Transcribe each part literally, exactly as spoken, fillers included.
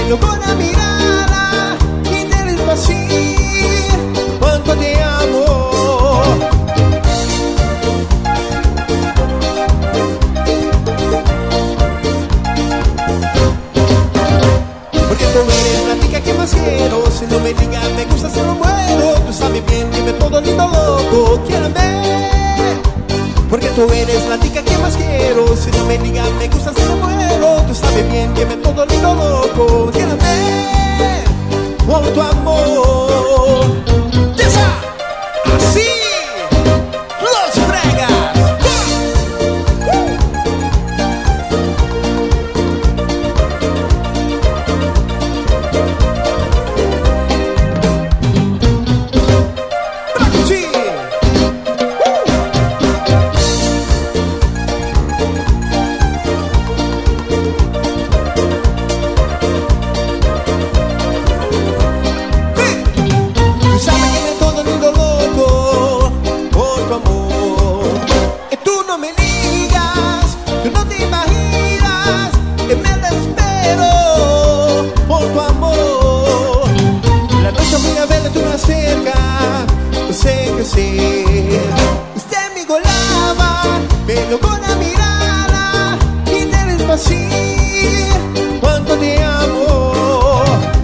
pelo con la mirada y te decir cuánto te amo. Porque tú eres la chica que más quiero. Si no me digas me gusta se lo muero. Tú sabes bien, dime todo lindo loco, quiérame. Porque tú eres la chica que más quiero. Si no me digas me gusta se lo muero. Tú sabes bien, dime todo lindo loco, quiérame. Con tu amor. ¡Yesa! ¡Así! ¡Los fregas! Usted me golaba, pero con la mirada y te decir cuánto te amo.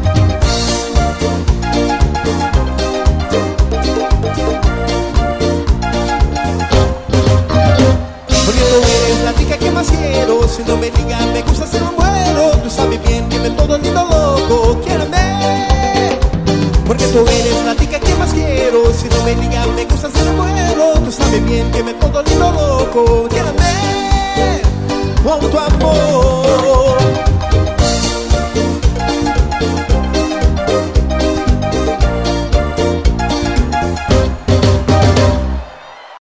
Porque tú eres la chica que más quiero. Si no me digas me gusta se lo muero. Tú sabes bien, dime todo lindo loco, quiérame. Porque tú eres la chica que más quiero. Si no me digas me gusta se lo muero. Tú sabes bien que me todo lindo loco, quiérame con tu amor.